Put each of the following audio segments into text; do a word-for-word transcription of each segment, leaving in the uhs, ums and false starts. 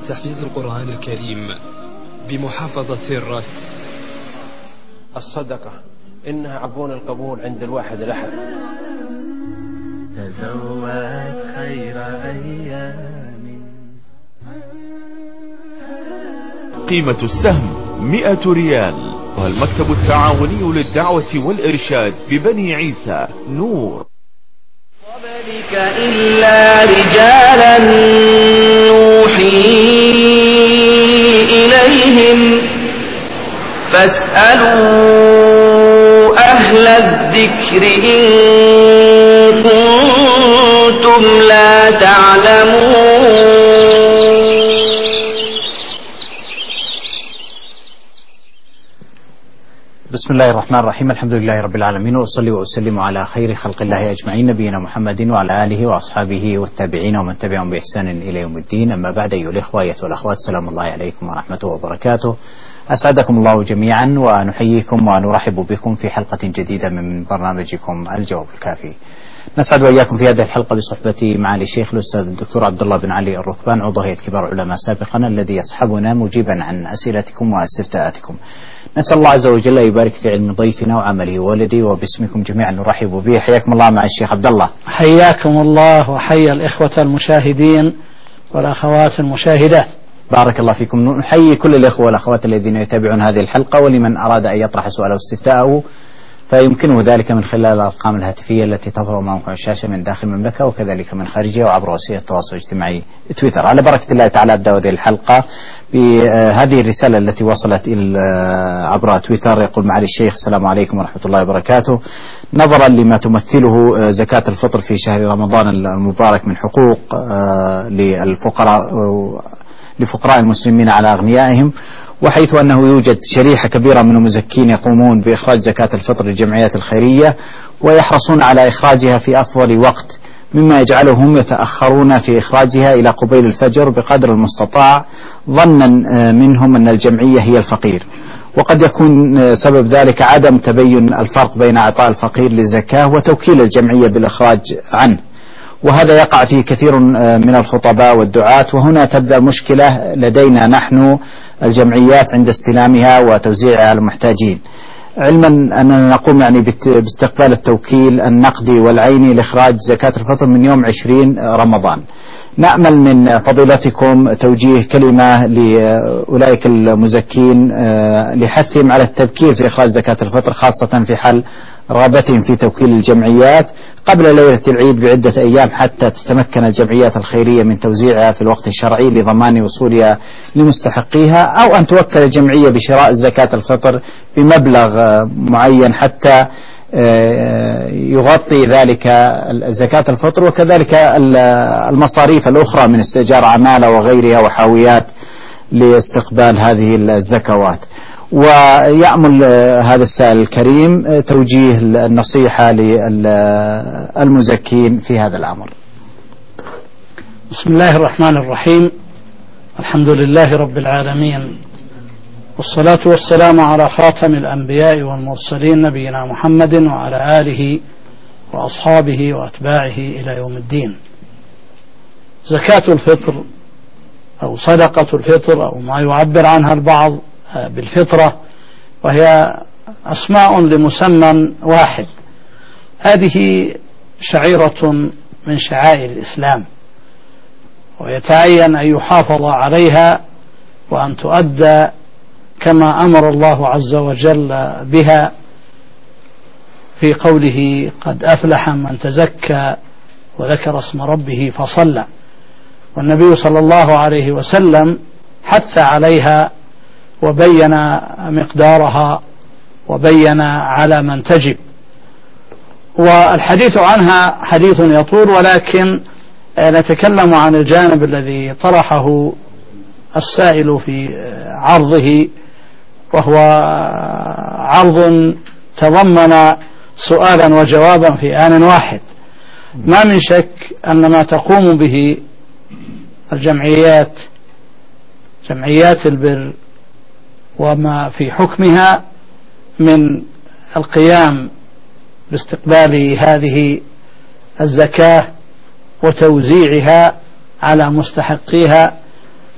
تحفيظ القرآن الكريم بمحافظة الرس. الصدقة إنها عبون القبول عند الواحد الأحد. تزود خير أيام. قيمة السهم مئة ريال. والمكتب التعاوني للدعوة والإرشاد ببني عيسى نور. قبلك إلا رجالا نوحي إليهم فاسألوا أهل الذكر إن كنتم لا تعلمون. بسم الله الرحمن الرحيم. الحمد لله رب العالمين، وأصلي وأسلم على خير خلق الله أجمعين، نبينا محمد وعلى آله وأصحابه والتابعين ومن تبعهم بإحسان إلى يوم الدين. أما بعد، أيها الإخوة أيها الأخوات، سلام الله عليكم ورحمته وبركاته. أسعدكم الله جميعا ونحييكم ونرحب بكم في حلقة جديدة من برنامجكم الجواب الكافي. نسعد وإياكم في هذه الحلقة بصحبة معالي الشيخ الأستاذ الدكتور عبد الله بن علي الركبان، عضو هيئة كبار العلماء سابقا، الذي يصحبنا مجيبا عن أسئلتكم واستفتاءاتكم. نسأل الله عز وجل يبارك في علم ضيفنا وعمله ولدي، وباسمكم جميعا نرحب به. حياكم الله مع الشيخ عبد الله. حياكم الله وحيا الإخوة المشاهدين والأخوات المشاهدات. بارك الله فيكم. نحيي كل الإخوة والأخوات الذين يتابعون هذه الحلقة، ولمن أراد أن يطرح سؤاله واستفتاءه فيمكنه ذلك من خلال الأرقام الهاتفية التي تظهر أمامكم الشاشة من داخل المملكة وكذلك من خارجها، وعبر وسائل التواصل الاجتماعي تويتر. على بركة الله تعالى أبدأ هذه الحلقة بهذه الرسالة التي وصلت عبر تويتر. يقول معالي الشيخ: السلام عليكم ورحمة الله وبركاته. نظرا لما تمثله زكاة الفطر في شهر رمضان المبارك من حقوق للفقراء لفقراء المسلمين على أغنيائهم، وحيث أنه يوجد شريحة كبيرة من المزكين يقومون بإخراج زكاة الفطر للجمعيات الخيرية ويحرصون على إخراجها في أفضل وقت، مما يجعلهم يتأخرون في إخراجها إلى قبيل الفجر بقدر المستطاع، ظنا منهم أن الجمعية هي الفقير، وقد يكون سبب ذلك عدم تبين الفرق بين إعطاء الفقير للزكاة وتوكيل الجمعية بالإخراج عنه، وهذا يقع فيه كثير من الخطباء والدعاة. وهنا تبدأ المشكلة لدينا نحن الجمعيات عند استلامها وتوزيعها على المحتاجين، علما أننا نقوم يعني باستقبال التوكيل النقدي والعيني لإخراج زكاة الفطر من يوم عشرين رمضان. نأمل من فضيلتكم توجيه كلمة لأولئك المزكين لحثهم على التبكير في إخراج زكاة الفطر، خاصة في حال رغبتهم في توكيل الجمعيات قبل ليلة العيد بعدة أيام، حتى تتمكن الجمعيات الخيرية من توزيعها في الوقت الشرعي لضمان وصولها لمستحقيها، أو أن توكل الجمعية بشراء زكاة الفطر بمبلغ معين حتى يغطي ذلك زكاة الفطر، وكذلك المصاريف الأخرى من استئجار عمالة وغيرها وحاويات لاستقبال هذه الزكوات. ويأمل هذا السائل الكريم توجيه النصيحة للمزكين في هذا الأمر. بسم الله الرحمن الرحيم. الحمد لله رب العالمين، والصلاة والسلام على خاتم الأنبياء والمرسلين نبينا محمد وعلى آله وأصحابه وأتباعه إلى يوم الدين. زكاة الفطر أو صدقة الفطر أو ما يعبر عنها البعض بالفطرة، وهي أسماء لمسمى واحد. هذه شعيرة من شعائر الإسلام، ويتعين أن يحافظ عليها وأن تؤدى كما أمر الله عز وجل بها في قوله: قد أفلح من تزكى وذكر اسم ربه فصلى. والنبي صلى الله عليه وسلم حث عليها وبين مقدارها وبين على من تجب، والحديث عنها حديث يطول، ولكن نتكلم عن الجانب الذي طرحه السائل في عرضه، وهو عرض تضمن سؤالا وجوابا في آن واحد. ما من شك أن ما تقوم به الجمعيات جمعيات البر وما في حكمها من القيام باستقبال هذه الزكاة وتوزيعها على مستحقيها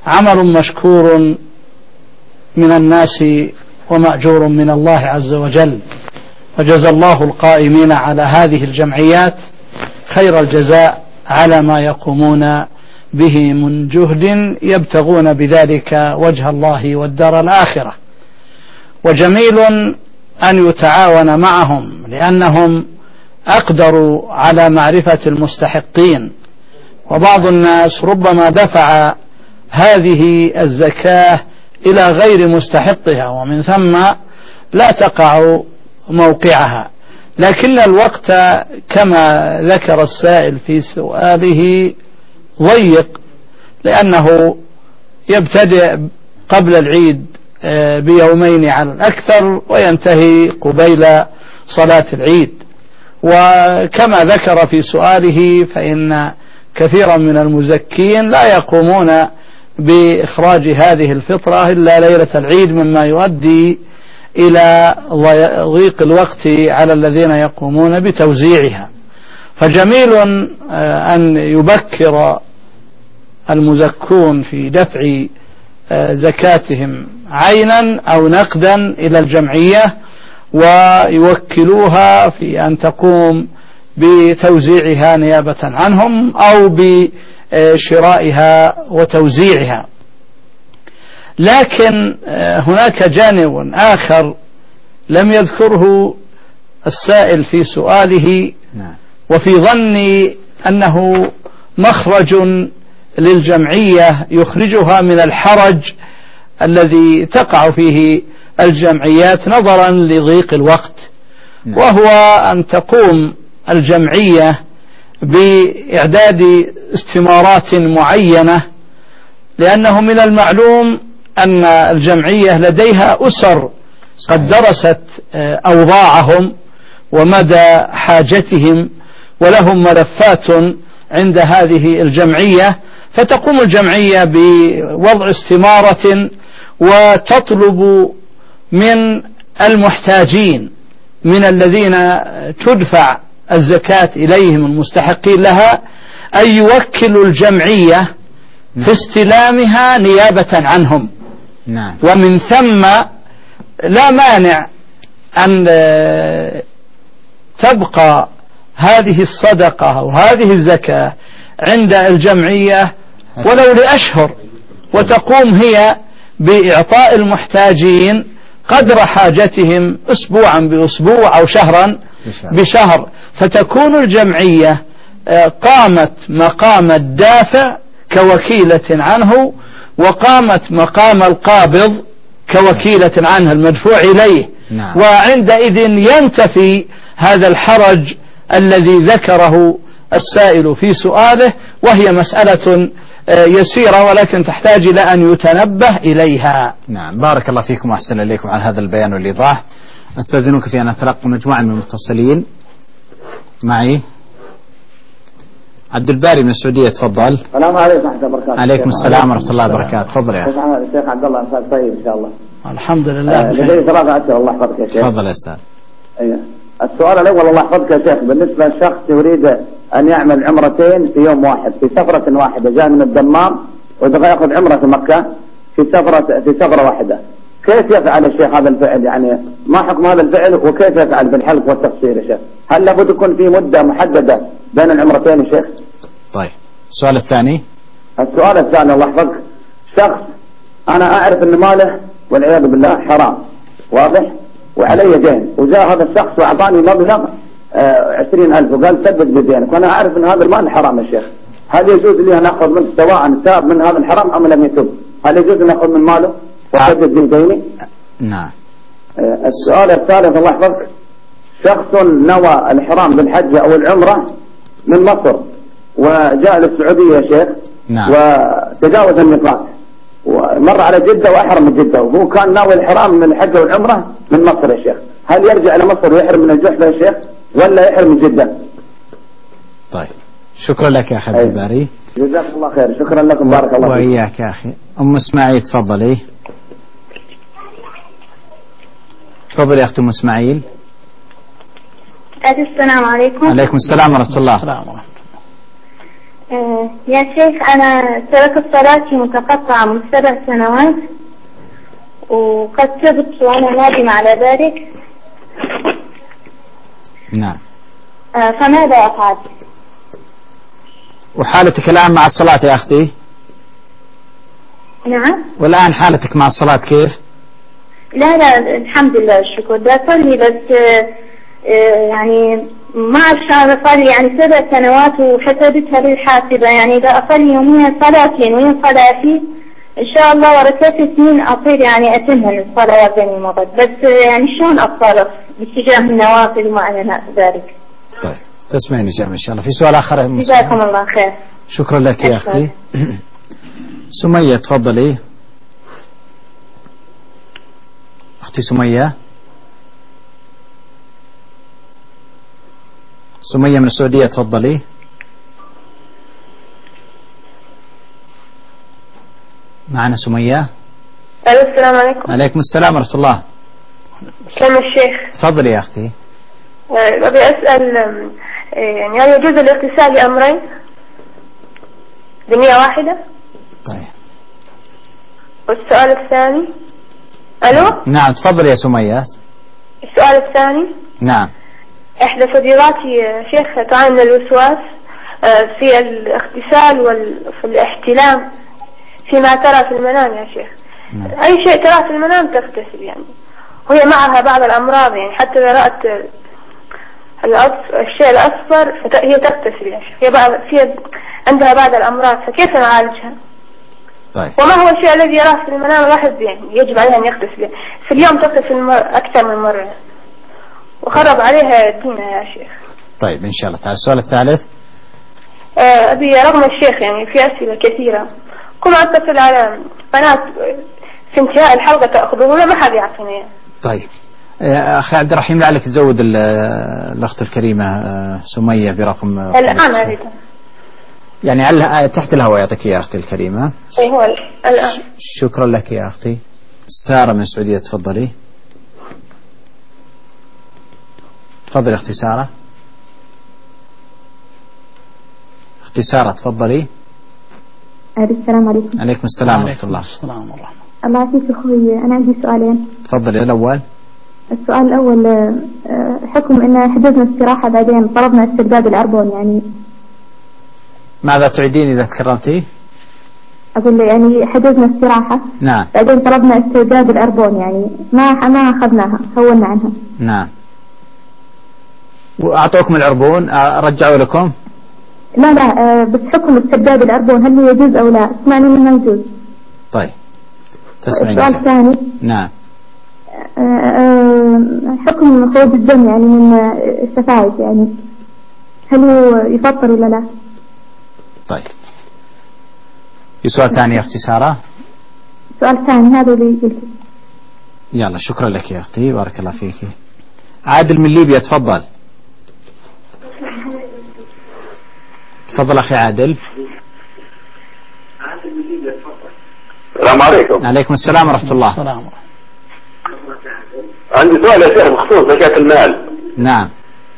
عمل مشكور من الناس ومأجور من الله عز وجل، وجزى الله القائمين على هذه الجمعيات خير الجزاء على ما يقومون به من جهد يبتغون بذلك وجه الله والدار الآخرة. وجميل أن يتعاون معهم لأنهم أقدروا على معرفة المستحقين، وبعض الناس ربما دفع هذه الزكاة إلى غير مستحقها ومن ثم لا تقع موقعها، لكن الوقت كما ذكر السائل في سؤاله ضيق، لأنه يبتدئ قبل العيد بيومين على الأكثر وينتهي قبيل صلاة العيد. وكما ذكر في سؤاله فإن كثيرا من المزكين لا يقومون بإخراج هذه الفطرة إلا ليلة العيد، مما يؤدي إلى ضيق الوقت على الذين يقومون بتوزيعها. فجميل أن يبكر المزكون في دفع زكاتهم عينا أو نقدا إلى الجمعية، ويوكلوها في أن تقوم بتوزيعها نيابة عنهم أو بشرائها وتوزيعها. لكن هناك جانب آخر لم يذكره السائل في سؤاله، وفي ظني أنه مخرج للجمعية يخرجها من الحرج الذي تقع فيه الجمعيات نظرا لضيق الوقت، وهو أن تقوم الجمعية بإعداد استمارات معينة، لأنه من المعلوم أن الجمعية لديها أسر قد درست أوضاعهم ومدى حاجتهم، ولهم ملفات عند هذه الجمعية، فتقوم الجمعية بوضع استمارة وتطلب من المحتاجين من الذين تدفع الزكاة إليهم المستحقين لها أن يوكلوا الجمعية في استلامها نيابة عنهم. نعم. ومن ثم لا مانع أن تبقى هذه الصدقة أو هذه الزكاة عند الجمعية ولو لأشهر، وتقوم هي بإعطاء المحتاجين قدر حاجتهم أسبوعا بأسبوع أو شهرا بشهر، فتكون الجمعية قامت مقام الدافع كوكيلة عنه، وقامت مقام القابض كوكيلة عنه المدفوع إليه. نعم. وعندئذ ينتفي هذا الحرج الذي ذكره السائل في سؤاله، وهي مسألة يسيرة ولكن تحتاج إلى أن يتنبه إليها. نعم، بارك الله فيكم وأحسن إليكم على هذا البيان والإيضاح. أستأذنك في أن أتلقى مجموعة من المتصلين معي. عبد الباري من السعودية، تفضل. السلام عليكم ورحمة الله وبركاته. عليكم السلام ورحمة الله وبركاته. تفضل يا أخي. الشيخ عبد الله مساك طيب إن شاء الله. الحمد لله. لدي ثلاثة أسئلة الله يحفظك يا شيخ. تفضل يا أستاذ. أيوه. السؤال الأول الله يحفظك يا شيخ، بالنسبة للشخص يريد أن يعمل عمرتين في يوم واحد في سفرة واحدة، جاء من الدمام ويبغى يأخذ عمرة في مكة في سفرة في سفرة واحدة، كيف يفعل الشيخ هذا الفعل؟ يعني ما حكم هذا الفعل وكيف يفعل بالحلق والتقصير يا شيخ؟ هل لابد يكون في مدة محددة بين العمرتين يا شيخ؟ طيب، السؤال الثاني. السؤال الثاني الله يحفظك، شخص أنا أعرف أن ماله والعياذ بالله حرام واضح وعلي دين، وجاء هذا الشخص وأعطاني مبلغ عشرين ألف وقال سدد بدينك، وأنا أعرف أن هذا المال حرام يا شيخ، هل يجوز لي أن أخذ منه سواء تاب من هذا الحرام أم لم يتب؟ هل يجوز أن أخذ من ماله وسدد بديني؟ نعم. السؤال الثالث الله يحفظك، شخص نوى الحرام بالحج أو العمرة من مصر وجاء للسعودية يا شيخ. نعم. وتجاوز الميقات ومر على جدة وأحرم من جدة، وهو كان ناوي الحرام من الحج والعمرة من مصر يا شيخ، هل يرجع إلى مصر ويحرم من الجحفة يا شيخ ولا يحرم من جدة؟ طيب، شكرا لك يا أخي عبد الباري. جزاك الله خير، شكرا لكم، بارك الله فيك. وإياك يا أخي. أم إسماعيل تفضلي. تفضلي يا أختي أم إسماعيل. السلام عليكم. عليكم السلام ورحمة الله. السلام ورحمة الله. آه يا شيخ، أنا تركت صلاتي متقطعة من سبع سنوات، وقد تبت وأنا نادمة على ذلك. نعم. آه فماذا أفعل؟ وحالتك الآن مع الصلاة يا أختي؟ نعم. والآن حالتك مع الصلاة كيف؟ لا لا الحمد لله الشكر، ده أصلي بس آه آه يعني ما أعرف أصلي يعني سبع سنوات وحسبتها بالحاسبة، يعني إذا أصلي يوميا صلاتين وين صلاتي إن شاء الله ورا ثلاث سنين أصير يعني أتمها الصلوات بين المضت، بس يعني شلون أتصرف باتجاه النوافل وما إلى ذلك؟ طيب تسمعين إجابة إن شاء الله. في سؤال آخر؟ جزاكم الله خير. شكرا لك يا أختي. سمية تفضلي. أختي سمية. سمية من السعودية تفضلي. معنا سمية. السلام عليكم. عليكم السلام ورحمة الله. سلام الشيخ. تفضلي يا أختي. أبي أسأل يعني هل يجوز الاغتسال لأمرين بنية واحدة؟ طيب. والسؤال الثاني. ألو. نعم تفضلي يا سمية. السؤال الثاني. نعم. إحدى صديقاتي شيخ تعاني من الوسواس في الاغتسال وفي الاحتلام فيما ترى في المنام يا شيخ. نعم. أي شيء ترى في المنام تغتسل يعني، وهي معها بعض الأمراض يعني حتى إذا رأت الشيء الأصفر هي تغتسل يا شيخ. هي بعض في عندها بعض الأمراض، فكيف نعالجها؟ طيب. وما هو الشيء الذي يراه في المنام الواحد يعني يجب عليها أن يغتسل في اليوم، تغتسل أكثر من مرة وخرب عليها دينها يا شيخ. طيب إن شاء الله تعالى. السؤال الثالث. أبي رغم الشيخ يعني في أسئلة كثيرة، كل ما أتصل على بنات في انتهاء الحلقة تأخذونه ما حد يعطيني. طيب أخي عبد الرحيم لعلك تزود الأخت الكريمة سمية برقم الآن أريد يعني على تحت الهواء يعطيك يا أختي الكريمة. أي هو الآن. شكرا لك يا أختي. سارة من السعودية تفضلي. تفضلي أختي سارة. أختي سارة تفضلي. السلام عليكم. عليكم السلام ورحمة الله. السلام ورحمة الله يعافيك أخوي. أنا عندي سؤالين. تفضلي. الأول. السؤال الأول حكم إن حجزنا استراحة بعدين طلبنا استرداد العربون يعني. ماذا تعيدين إذا تكرمتي؟ أقول يعني حجزنا استراحة. نعم. بعدين طلبنا استرداد العربون يعني ما ما أخذناها، هونا عنها. نعم. وأعطوكم العربون رجعوا لكم؟ لا لا بس حكم استرداد العربون هل هو يجوز أو لا؟ سمعنا إنه يجوز. طيب. تسمعين. السؤال الثاني. نعم. حكم خروج الدم يعني من السفائس يعني هل هو يفطر ولا لا؟ طيب. في سؤال ثاني يا أختي سارة؟ سؤال ثاني هذا اللي قلت. يلا شكرا لك يا أختي بارك الله فيك. عادل من ليبيا تفضل. تفضل أخي عادل. عادل من ليبيا تفضل. السلام عليكم. عليكم السلام ورحمة الله. السلام. عندي سؤال يا شيخ بخصوص زكاة المال. نعم.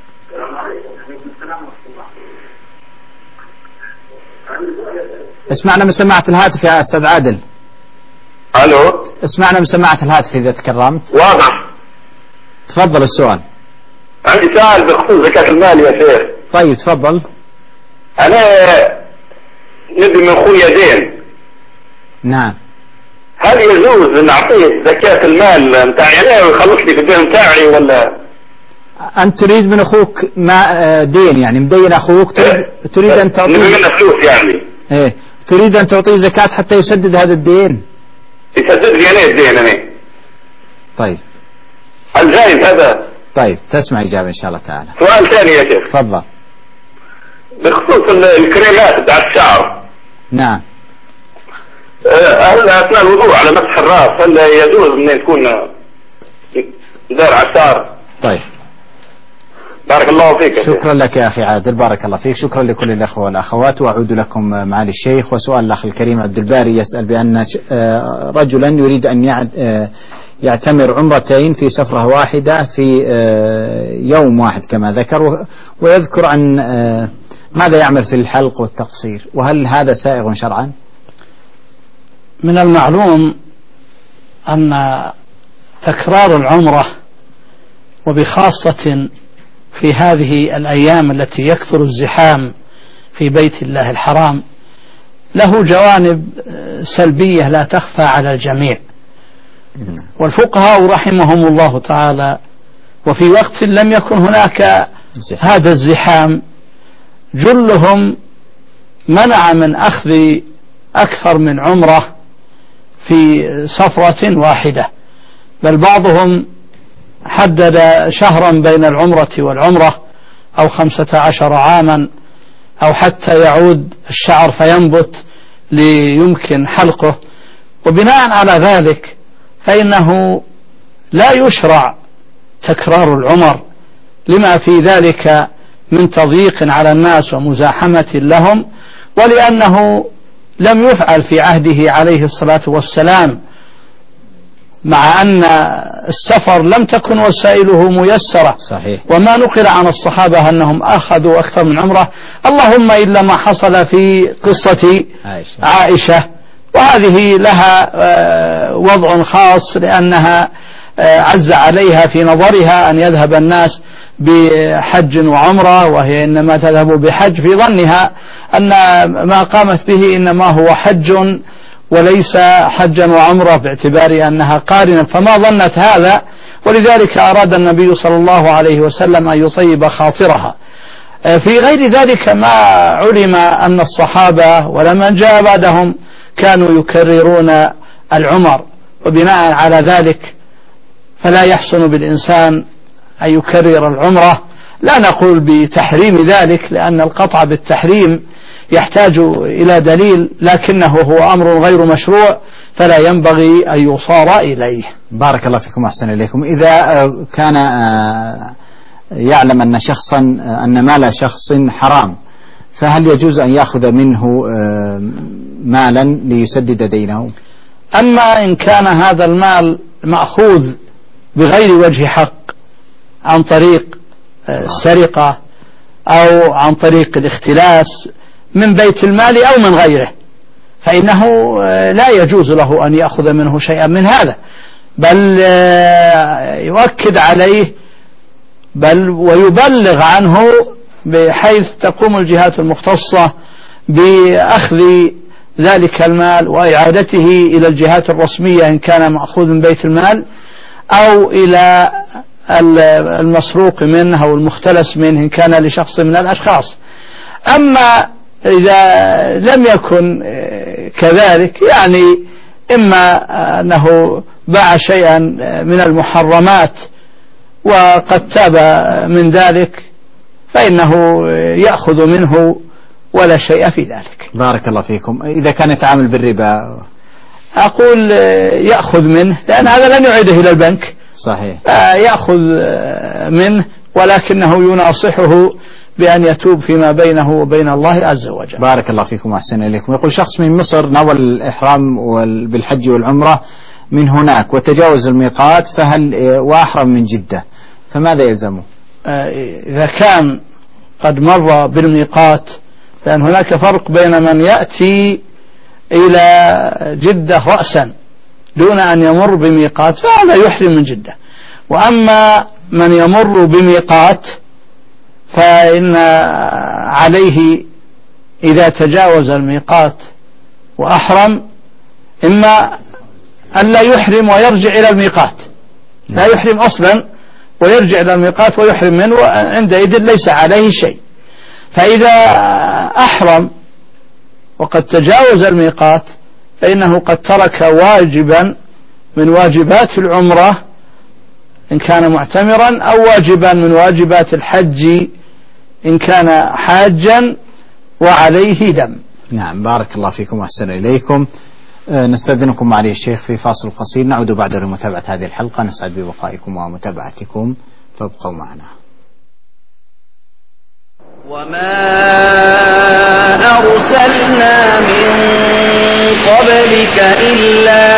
اسمعنا من سماعة الهاتف يا أستاذ عادل. ألو. اسمعنا من سماعة الهاتف إذا تكرمت. واضح. تفضل السؤال. عندي سؤال بخصوص زكاة المال يا شيخ. طيب تفضل. أنا نبي من أخويا دين. نعم. هل يجوز أن أعطيه زكاة المال متاعي يعني ويخلص لي في الدين متاعي ولا؟ أنت تريد من أخوك ما دين يعني مدين أخوك تريد, تريد أن تعطيه نبي منه فلوس يعني. إيه تريد أن تعطيه زكاة حتى يسدد هذا الدين. يسدد لي أنا الدين أنا. طيب. هل جايز هذا؟ طيب تسمع إجابة إن شاء الله تعالى. سؤال ثاني يا شيخ. تفضل. بخصوص الكريمات بتاعت الشعر. نعم. هل أثناء الوضوء على مسح الرأس هل يجوز أن تكون دار على الشعر؟ طيب. بارك الله فيك. شكرا لك يا أخي عادل بارك الله فيك. شكرا لكل الأخوة والأخوات. وأعود لكم معالي الشيخ. وسؤال الأخ الكريم عبد الباري يسأل بأن رجلا يريد أن يعتمر عمرتين في سفرة واحدة في يوم واحد كما ذكر، ويذكر عن ماذا يعمل في الحلق والتقصير؟ وهل هذا سائغ شرعا؟ من المعلوم أن تكرار العمرة وبخاصة في هذه الأيام التي يكثر الزحام في بيت الله الحرام له جوانب سلبية لا تخفى على الجميع. والفقهاء رحمهم الله تعالى وفي وقت لم يكن هناك هذا الزحام جلهم منع من أخذ أكثر من عمرة في سفرة واحدة، بل بعضهم حدد شهرا بين العمرة والعمرة أو خمسة عشر عاما أو حتى يعود الشعر فينبت ليمكن حلقه. وبناء على ذلك فإنه لا يشرع تكرار العمر لما في ذلك من تضييق على الناس ومزاحمة لهم، ولأنه لم يفعل في عهده عليه الصلاة والسلام، مع أن السفر لم تكن وسائله ميسرة. صحيح. وما نقل عن الصحابة أنهم أخذوا أكثر من عمرة، اللهم إلا ما حصل في قصة عائشة, عائشة وهذه لها وضع خاص لأنها عز عليها في نظرها أن يذهب الناس بحج وعمرة، وهي إنما تذهب بحج في ظنها أن ما قامت به إنما هو حج وليس حجا وعمرة باعتبار أنها قارنة، فما ظنت هذا، ولذلك أراد النبي صلى الله عليه وسلم أن يطيب خاطرها. في غير ذلك ما علم أن الصحابة ولمن جاء بعدهم كانوا يكررون العمر، وبناء على ذلك فلا يحسن بالإنسان أن يكرر العمرة. لا نقول بتحريم ذلك لأن القطع بالتحريم يحتاج إلى دليل، لكنه هو أمر غير مشروع فلا ينبغي أن يصار إليه. بارك الله فيكم وأحسن إليكم. إذا كان يعلم أن شخصا أن مال شخص حرام، فهل يجوز أن يأخذ منه مالا ليسدد دينه؟ أما إن كان هذا المال مأخوذ بغير وجه حق عن طريق السرقة أو عن طريق الاختلاس من بيت المال أو من غيره، فإنه لا يجوز له أن يأخذ منه شيئا من هذا، بل يؤكد عليه بل ويبلغ عنه بحيث تقوم الجهات المختصة بأخذ ذلك المال وإعادته إلى الجهات الرسمية إن كان مأخوذ من بيت المال أو إلى المسروق منه أو المختلس منه إن كان لشخص من الأشخاص. أما إذا لم يكن كذلك، يعني إما أنه باع شيئا من المحرمات وقد تاب من ذلك فإنه يأخذ منه ولا شيء في ذلك. بارك الله فيكم. إذا كان يتعامل بالربا أقول يأخذ منه، لأن هذا لن يعيده إلى البنك. صحيح. يأخذ منه ولكنه يناصحه بأن يتوب فيما بينه وبين الله عز وجل. بارك الله فيكم وأحسن إليكم. يقول شخص من مصر نوى الإحرام بالحج والعمرة من هناك وتجاوز الميقات فهل وأحرم من جدة، فماذا يلزمه؟ إذا كان قد مر بالميقات، لأن هناك فرق بين من يأتي إلى جدة رأسا دون أن يمر بميقات فهذا يحرم من جدة، وأما من يمر بميقات فإن عليه إذا تجاوز الميقات وأحرم إما أن لا يحرم ويرجع إلى الميقات، لا يحرم أصلا ويرجع إلى الميقات ويحرم منه، وعندئذ ليس عليه شيء. فإذا أحرم وقد تجاوز الميقات فإنه قد ترك واجبا من واجبات العمرة إن كان معتمرا أو واجبا من واجبات الحج إن كان حاجا وعليه دم. نعم. بارك الله فيكم وأحسن إليكم. أه نستأذنكم معالي الشيخ في فاصل قصير، نعود بعد لمتابعة هذه الحلقة. نسعد ببقائكم ومتابعتكم، فابقوا معنا. وما أرسلنا من قبلك إلا